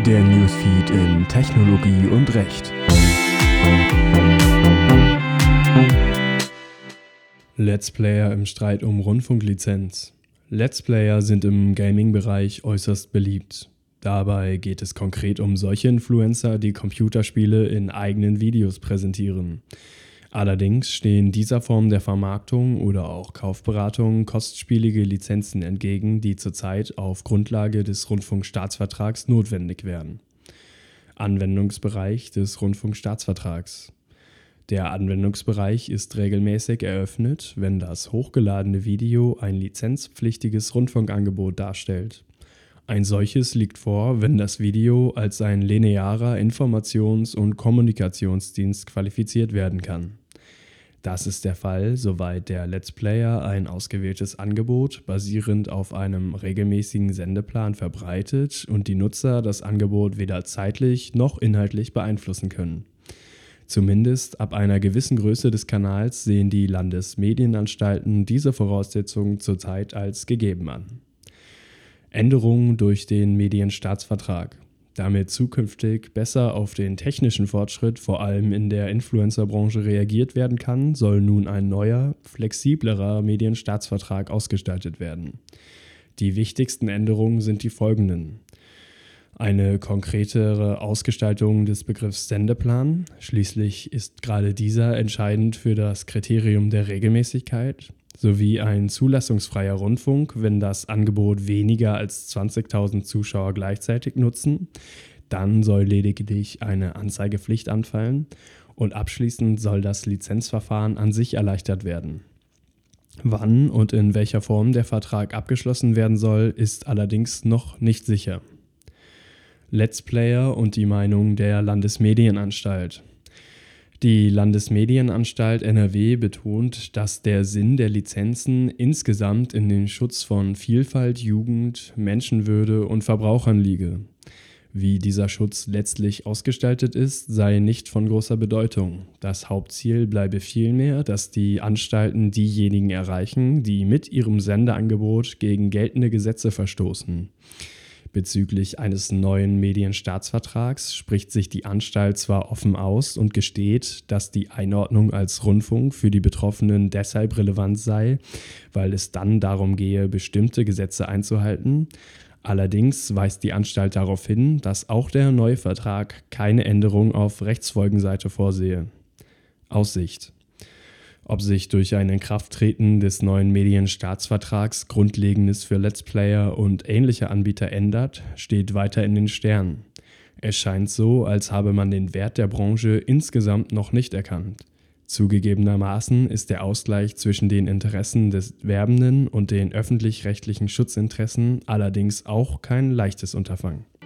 Der Newsfeed in Technologie und Recht. Let's Player im Streit um Rundfunklizenz. Let's Player sind im Gaming-Bereich äußerst beliebt. Dabei geht es konkret um solche Influencer, die Computerspiele in eigenen Videos präsentieren. Allerdings stehen dieser Form der Vermarktung oder auch Kaufberatung kostspielige Lizenzen entgegen, die zurzeit auf Grundlage des Rundfunkstaatsvertrags notwendig werden. Anwendungsbereich des Rundfunkstaatsvertrags. Der Anwendungsbereich ist regelmäßig eröffnet, wenn das hochgeladene Video ein lizenzpflichtiges Rundfunkangebot darstellt. Ein solches liegt vor, wenn das Video als ein linearer Informations- und Kommunikationsdienst qualifiziert werden kann. Das ist der Fall, soweit der Let's Player ein ausgewähltes Angebot basierend auf einem regelmäßigen Sendeplan verbreitet und die Nutzer das Angebot weder zeitlich noch inhaltlich beeinflussen können. Zumindest ab einer gewissen Größe des Kanals sehen die Landesmedienanstalten diese Voraussetzungen zurzeit als gegeben an. Änderungen durch den Medienstaatsvertrag. Damit zukünftig besser auf den technischen Fortschritt, vor allem in der Influencerbranche, reagiert werden kann, soll nun ein neuer, flexiblerer Medienstaatsvertrag ausgestaltet werden. Die wichtigsten Änderungen sind die folgenden: Eine konkretere Ausgestaltung des Begriffs Sendeplan. Schließlich ist gerade dieser entscheidend für das Kriterium der Regelmäßigkeit. Sowie ein zulassungsfreier Rundfunk, wenn das Angebot weniger als 20.000 Zuschauer gleichzeitig nutzen. Dann soll lediglich eine Anzeigepflicht anfallen. Und abschließend soll das Lizenzverfahren an sich erleichtert werden. Wann und in welcher Form der Vertrag abgeschlossen werden soll, ist allerdings noch nicht sicher. Let's Player und die Meinung der Landesmedienanstalt. Die Landesmedienanstalt NRW betont, dass der Sinn der Lizenzen insgesamt in den Schutz von Vielfalt, Jugend, Menschenwürde und Verbrauchern liege. Wie dieser Schutz letztlich ausgestaltet ist, sei nicht von großer Bedeutung. Das Hauptziel bleibe vielmehr, dass die Anstalten diejenigen erreichen, die mit ihrem Sendeangebot gegen geltende Gesetze verstoßen. Bezüglich eines neuen Medienstaatsvertrags spricht sich die Anstalt zwar offen aus und gesteht, dass die Einordnung als Rundfunk für die Betroffenen deshalb relevant sei, weil es dann darum gehe, bestimmte Gesetze einzuhalten. Allerdings weist die Anstalt darauf hin, dass auch der neue Vertrag keine Änderung auf Rechtsfolgenseite vorsehe. Aussicht: Ob sich durch ein Inkrafttreten des neuen Medienstaatsvertrags Grundlegendes für Let's Player und ähnliche Anbieter ändert, steht weiter in den Sternen. Es scheint so, als habe man den Wert der Branche insgesamt noch nicht erkannt. Zugegebenermaßen ist der Ausgleich zwischen den Interessen des Werbenden und den öffentlich-rechtlichen Schutzinteressen allerdings auch kein leichtes Unterfangen.